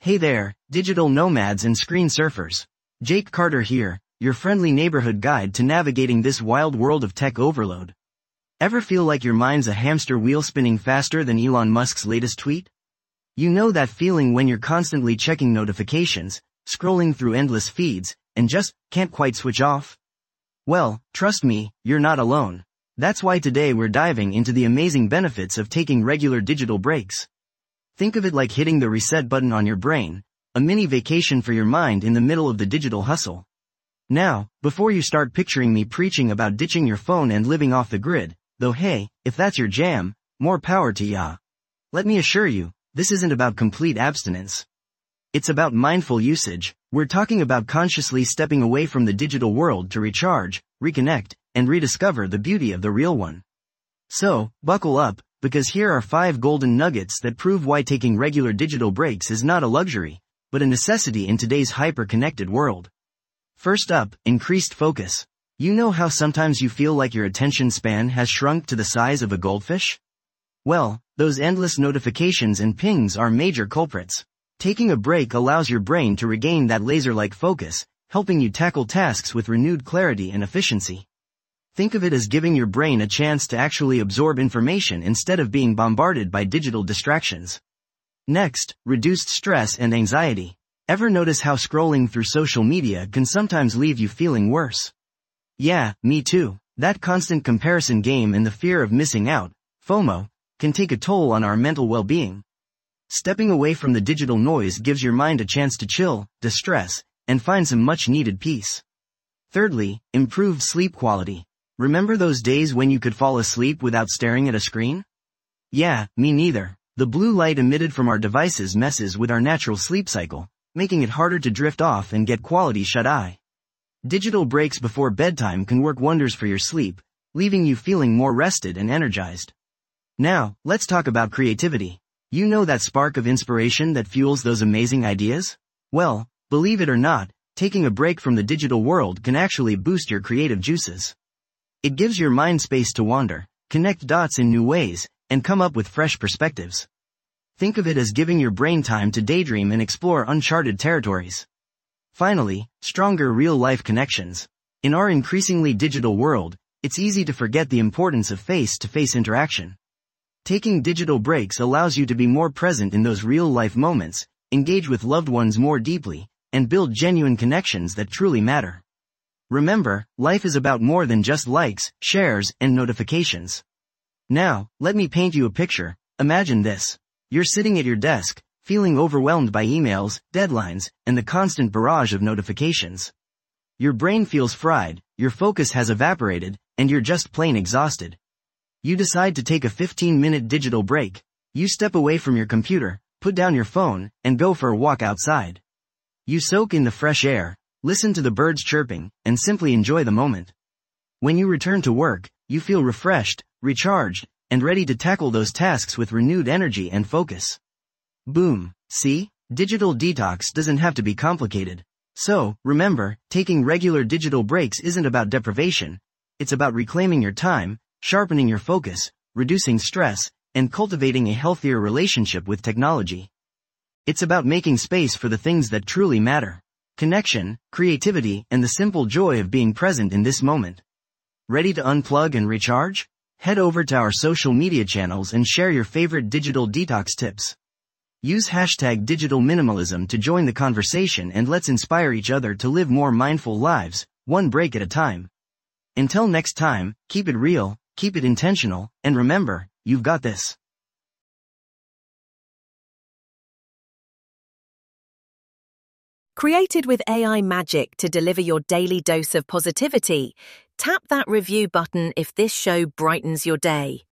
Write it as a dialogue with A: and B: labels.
A: Hey there, digital nomads and screen surfers. Jake Carter here, your friendly neighborhood guide to navigating this wild world of tech overload. Ever feel like your mind's a hamster wheel spinning faster than Elon Musk's latest tweet? You know that feeling when you're constantly checking notifications, scrolling through endless feeds, and just can't quite switch off? Well, trust me, you're not alone. That's why today we're diving into the amazing benefits of taking regular digital breaks. Think of it like hitting the reset button on your brain, a mini vacation for your mind in the middle of the digital hustle. Now, before you start picturing me preaching about ditching your phone and living off the grid, though hey, if that's your jam, more power to ya. Let me assure you, this isn't about complete abstinence. It's about mindful usage. We're talking about consciously stepping away from the digital world to recharge, reconnect, and rediscover the beauty of the real one. So, buckle up, because here are 5 golden nuggets that prove why taking regular digital breaks is not a luxury, but a necessity in today's hyper-connected world. First up, increased focus. You know how sometimes you feel like your attention span has shrunk to the size of a goldfish? Well, those endless notifications and pings are major culprits. Taking a break allows your brain to regain that laser-like focus, helping you tackle tasks with renewed clarity and efficiency. Think of it as giving your brain a chance to actually absorb information instead of being bombarded by digital distractions. Next, reduced stress and anxiety. Ever notice how scrolling through social media can sometimes leave you feeling worse? Yeah, me too. That constant comparison game and the fear of missing out, FOMO, can take a toll on our mental well-being. Stepping away from the digital noise gives your mind a chance to chill, distress, and find some much-needed peace. Thirdly, improved sleep quality. Remember those days when you could fall asleep without staring at a screen? Yeah, me neither. The blue light emitted from our devices messes with our natural sleep cycle, making it harder to drift off and get quality shut-eye. Digital breaks before bedtime can work wonders for your sleep, leaving you feeling more rested and energized. Now, let's talk about creativity. You know that spark of inspiration that fuels those amazing ideas? Well, believe it or not, taking a break from the digital world can actually boost your creative juices. It gives your mind space to wander, connect dots in new ways, and come up with fresh perspectives. Think of it as giving your brain time to daydream and explore uncharted territories. Finally, stronger real-life connections. In our increasingly digital world, it's easy to forget the importance of face-to-face interaction. Taking digital breaks allows you to be more present in those real-life moments, engage with loved ones more deeply, and build genuine connections that truly matter. Remember, life is about more than just likes, shares, and notifications. Now, let me paint you a picture. Imagine this. You're sitting at your desk, feeling overwhelmed by emails, deadlines, and the constant barrage of notifications. Your brain feels fried, your focus has evaporated, and you're just plain exhausted. You decide to take a 15-minute digital break. You step away from your computer, put down your phone, and go for a walk outside. You soak in the fresh air, listen to the birds chirping, and simply enjoy the moment. When you return to work, you feel refreshed, recharged, and ready to tackle those tasks with renewed energy and focus. Boom. See? Digital detox doesn't have to be complicated. So, remember, taking regular digital breaks isn't about deprivation. It's about reclaiming your time, sharpening your focus, reducing stress, and cultivating a healthier relationship with technology. It's about making space for the things that truly matter. Connection, creativity, and the simple joy of being present in this moment. Ready to unplug and recharge? Head over to our social media channels and share your favorite digital detox tips. Use #digitalminimalism to join the conversation, and let's inspire each other to live more mindful lives, one break at a time. Until next time, keep it real, keep it intentional, and remember, you've got this.
B: Created with AI magic to deliver your daily dose of positivity, tap that review button if this show brightens your day.